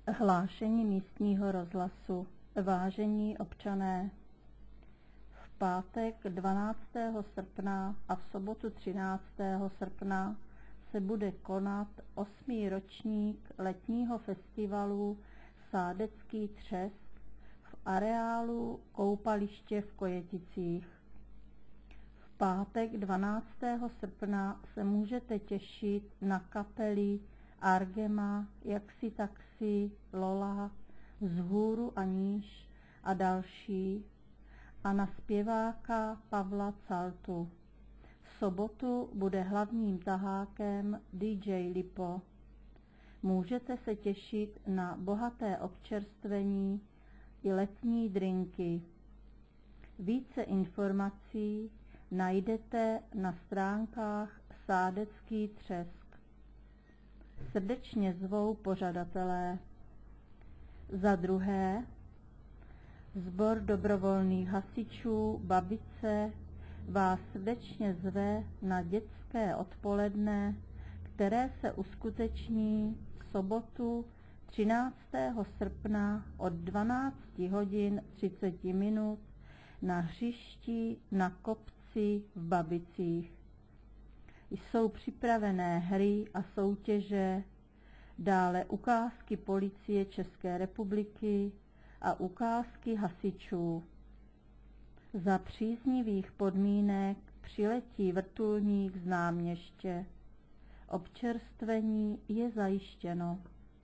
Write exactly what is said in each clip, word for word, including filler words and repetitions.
Hlášení místního rozhlasu. Vážení občané, v pátek dvanáctého srpna a v sobotu třináctého srpna se bude konat osmý ročník letního festivalu Sádecký třesk v areálu koupaliště v Kojeticích. V pátek dvanáctého srpna se můžete těšit na kapely Argema, Jaksi Taxi, Lola, Vzhůru a níž a další a na zpěváka Pavla Caltu. V sobotu bude hlavním tahákem D J Lipo. Můžete se těšit na bohaté občerstvení i letní drinky. Více informací najdete na stránkách Sádecký třesk. Srdečně zvou pořadatelé. Za druhé, Sbor dobrovolných hasičů Babice vás srdečně zve na dětské odpoledne, které se uskuteční v sobotu třináctého srpna od dvanácti hodin třicet minut na hřišti na kopci v Babicích. Jsou připravené hry a soutěže, dále ukázky Policie České republiky a ukázky hasičů. Za příznivých podmínek přiletí vrtulník z náměště. Občerstvení je zajištěno.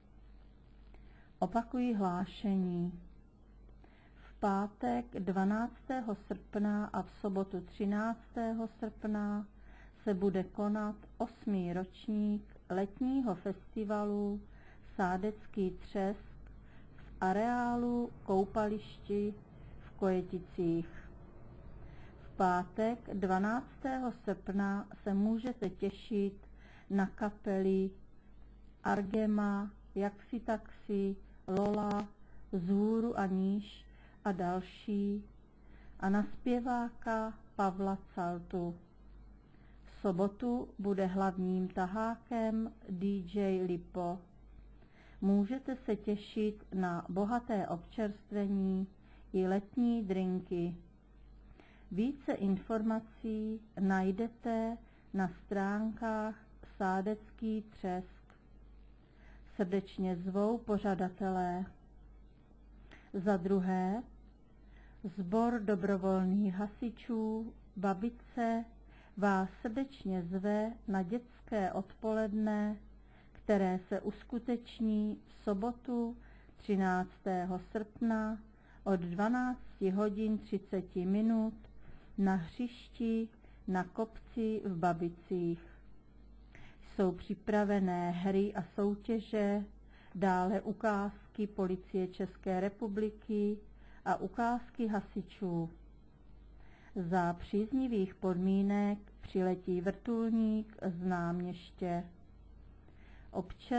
Opakuji hlášení. V pátek dvanáctého srpna a v sobotu třináctého srpna se bude konat osmý ročník letního festivalu Sádecký třesk v areálu koupališti v Kojeticích. V pátek dvanáctého srpna se můžete těšit na kapely Argema, Jaksi Taxi, Lola, Vzhůru a níž a další a na zpěváka Pavla Caltu. V sobotu bude hlavním tahákem D J Lipo. Můžete se těšit na bohaté občerstvení i letní drinky. Více informací najdete na stránkách Sádecký třesk. Srdečně zvou pořadatelé. Za druhé, Sbor dobrovolných hasičů Babice vás srdečně zve na dětské odpoledne, které se uskuteční v sobotu třináctého srpna od dvanácti hodin třicet minut na hřišti na kopci v Babicích. Jsou připravené hry a soutěže, dále ukázky Policie České republiky a ukázky hasičů. Za příznivých podmínek přiletí vrtulník z náměště.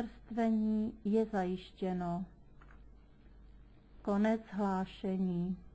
Občerstvení je zajištěno. Konec hlášení.